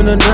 na na,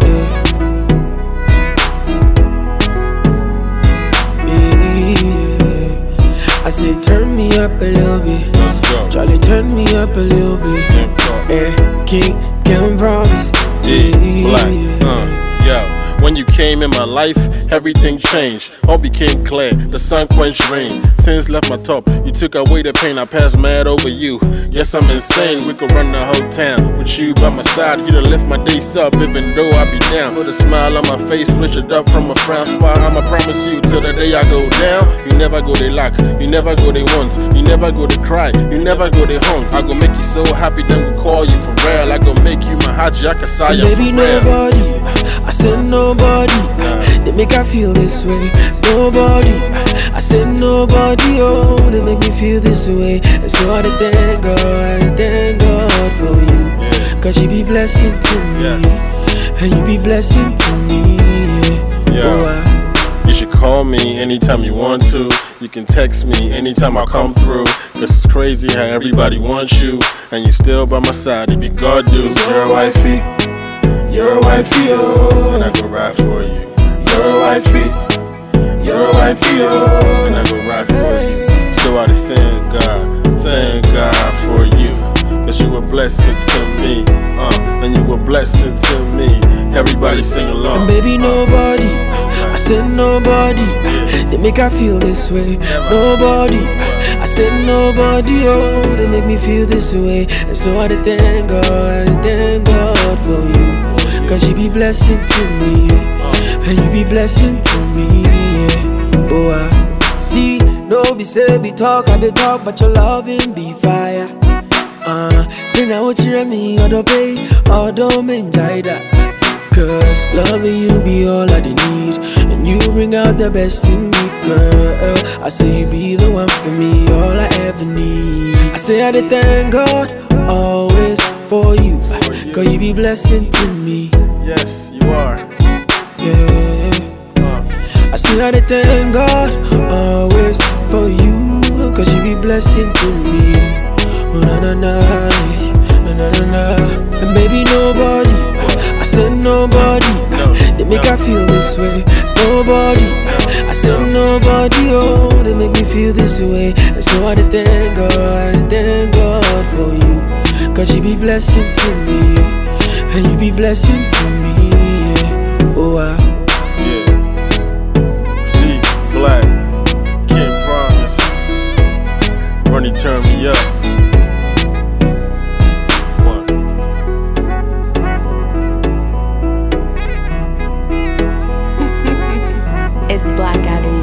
I say turn me up a little bit. Let's go. Charlie, turn me up a little bit. King, can't promise. Black, yo. When you came in my life, everything changed. All became clear, the sun quenched rain. Tins left my top, you took away the pain. I passed mad over you. Yes, I'm insane. We could run the whole town with you by my side. You done lift my days up, even though I be down. Put a smile on my face, switch it up from a frown spot. I'ma promise you till the day I go down. You never go they lack, you never go they want, you never go they cry, you never go they hung. I gon' make you so happy, then go call you for real. I gon' make you my Haji, I can sign you for real. Baby, nobody, I said nobody, they make I feel this way. Nobody, I said nobody, oh, they make me feel this way. And so I thank God for you. Cause you be blessing to me, and you be blessing to me. You should call me anytime you want to. You can text me anytime I come through. This is crazy how everybody wants you, and you still by my side, it be God do. You're a wifey, you're a wifey, oh, and I go ride for you. You're a wifey, you're a wifey, oh, and I go ride for you. So I thank God for you. Cause you a blessing to me, and you a blessing to me. Everybody sing along. And baby, nobody, I said nobody, they make I feel this way. Nobody, I said nobody, oh, they make me feel this way. And so I thank God for you. Cause you be blessing to me, and you be blessing to me, Oh, I see, no be say be talk, I dey talk, but your loving be fire. Say now what you me, or don't pay, or don't enjoy that. Cause loving you be all I need, and you bring out the best in me, girl. I say you be the one for me, all I ever need. I say I dey thank God, always for you. Cause you be blessing to me. Yes, you are. Yeah. I say I dey thank God, always for you. Cause you be blessing to me. Oh na na na, na na na. And baby, nobody, I said nobody, they make I feel this way. Nobody, I said nobody, oh, they make me feel this way. And so I thank God for you. Cause you be blessing to me, and you be blessing to me, Oh, Steve Black, can't promise. Runny, turn me up. It's Black Avenue.